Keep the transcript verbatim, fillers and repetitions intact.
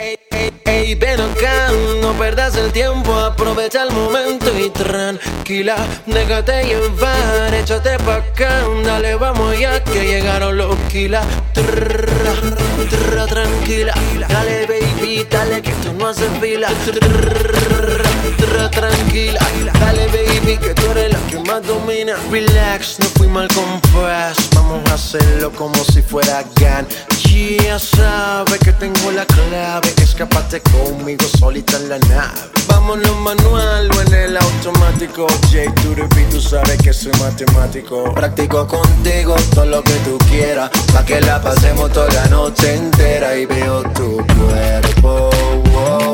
Ey, ey, ey, ven acá, no perdas el tiempo, aprovecha el momento y tranquila, déjate llevar, échate pa' acá, dale, vamos ya que llegaron los kilas. Trrr, trrr, tranquila, dale baby, dale que esto no hace fila. Trrr, trrr, tranquila, dale baby que tú eres la que más domina. Relax, no fui mal compás, vamos a hacerlo como si fuera GAN. Ya sabes que tengo la clave, escapate conmigo solita en la nave. Vámonos manual o en el automático. J to the beat, tú sabes que soy matemático. Practico contigo todo lo que tú quieras, pa' que la pasemos toda la noche entera. Y veo tu cuerpo, wow.